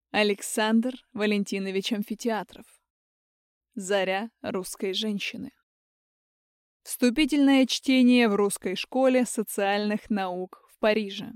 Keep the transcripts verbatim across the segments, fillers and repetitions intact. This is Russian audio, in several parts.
Александр Валентинович Амфитеатров. Заря русской женщины. Вступительное чтение в русской школе социальных наук в Париже.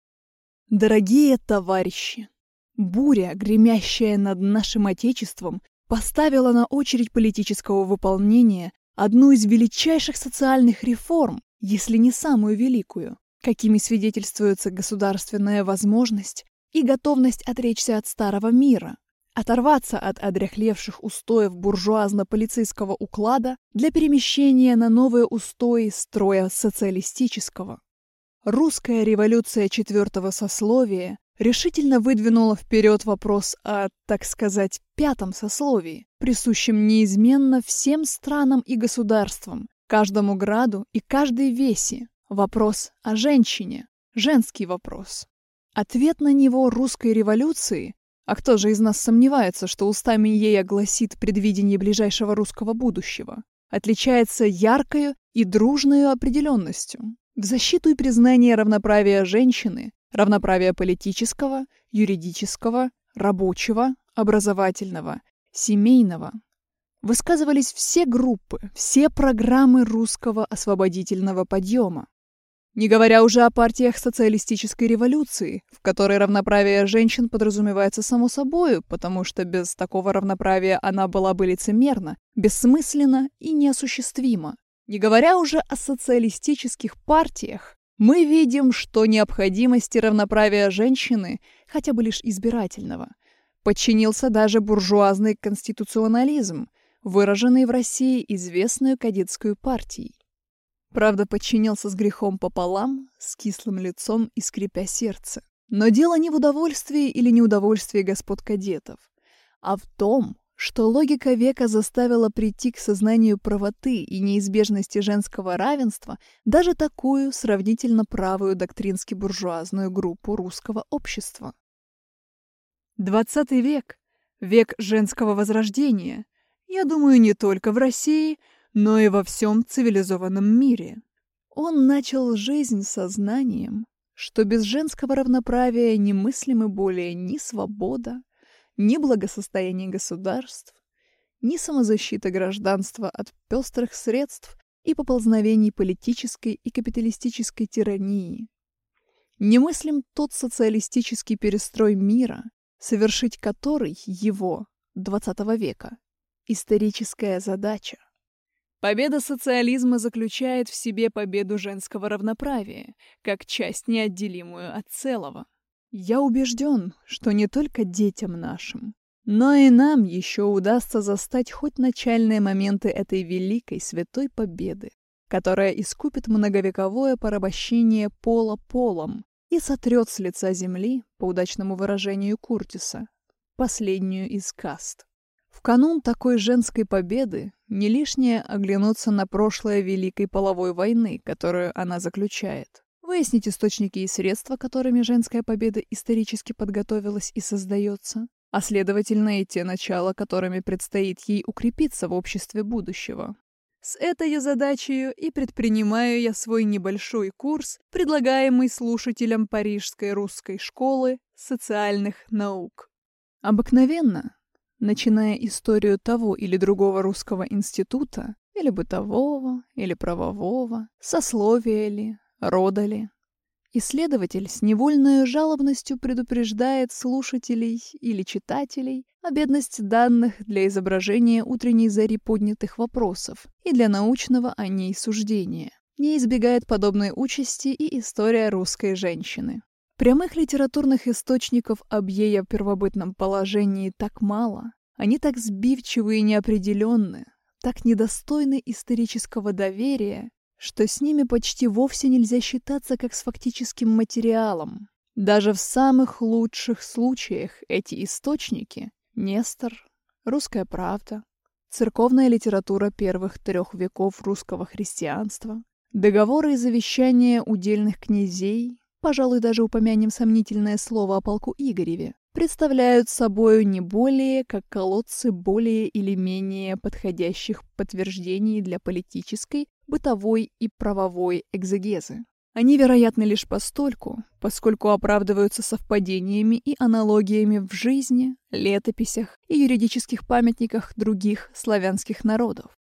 Дорогие товарищи! Буря, гремящая над нашим Отечеством, поставила на очередь политического выполнения одну из величайших социальных реформ, если не самую великую, какими свидетельствуется государственная возможность и готовность отречься от старого мира, оторваться от одряхлевших устоев буржуазно-полицейского уклада для перемещения на новые устои строя социалистического. Русская революция четвертого сословия решительно выдвинула вперед вопрос о, так сказать, пятом сословии, присущем неизменно всем странам и государствам, каждому граду и каждой весе. Вопрос о женщине, женский вопрос. Ответ на него русской революции, а кто же из нас сомневается, что устами ей огласит предвидение ближайшего русского будущего, отличается яркою и дружною определенностью. В защиту и признание равноправия женщины, равноправия политического, юридического, рабочего, образовательного, семейного, высказывались все группы, все программы русского освободительного подъема. Не говоря уже о партиях социалистической революции, в которой равноправие женщин подразумевается само собою, потому что без такого равноправия она была бы лицемерна, бессмысленна и неосуществима. Не говоря уже о социалистических партиях, мы видим, что необходимости равноправия женщины, хотя бы лишь избирательного, подчинился даже буржуазный конституционализм, выраженный в России известную кадетскую партией. Правда, подчинился с грехом пополам, с кислым лицом и скрипя сердце. Но дело не в удовольствии или неудовольствии господ кадетов, а в том, что логика века заставила прийти к сознанию правоты и неизбежности женского равенства даже такую сравнительно правую доктрински-буржуазную группу русского общества. Двадцатый век – век женского возрождения, я думаю, не только в России, но и во всем цивилизованном мире. Он начал жизнь сознанием, что без женского равноправия немыслимы более ни свобода, ни благосостояние государств, ни самозащита гражданства от пестрых средств и поползновений политической и капиталистической тирании. Немыслим тот социалистический перестрой мира, совершить который его, двадцатого века, историческая задача. Победа социализма заключает в себе победу женского равноправия, как часть неотделимую от целого. Я убежден, что не только детям нашим, но и нам еще удастся застать хоть начальные моменты этой великой святой победы, которая искупит многовековое порабощение пола полом и сотрет с лица земли, по удачному выражению Куртиса, последнюю из каст. В канун такой женской победы не лишнее оглянуться на прошлое Великой половой войны, которую она заключает. Выяснить источники и средства, которыми женская победа исторически подготовилась и создается, а следовательно и те начала, которыми предстоит ей укрепиться в обществе будущего. С этой задачей и предпринимаю я свой небольшой курс, предлагаемый слушателям Парижской русской школы социальных наук. Обыкновенно, начиная историю того или другого русского института, или бытового, или правового, сословия ли, рода ли, исследователь с невольной жалобностью предупреждает слушателей или читателей о бедности данных для изображения утренней зари поднятых вопросов и для научного о ней суждения. Не избегает подобной участи и история русской женщины. Прямых литературных источников об ее первобытном положении так мало, они так сбивчивы и неопределенны, так недостойны исторического доверия, что с ними почти вовсе нельзя считаться как с фактическим материалом. Даже в самых лучших случаях эти источники – Нестор, Русская правда, церковная литература первых трех веков русского христианства, договоры и завещания удельных князей, пожалуй, даже упомянем сомнительное слово о полку Игореве, представляют собою не более как колодцы более или менее подходящих подтверждений для политической, бытовой и правовой экзегезы. Они вероятны лишь постольку, поскольку оправдываются совпадениями и аналогиями в жизни, летописях и юридических памятниках других славянских народов.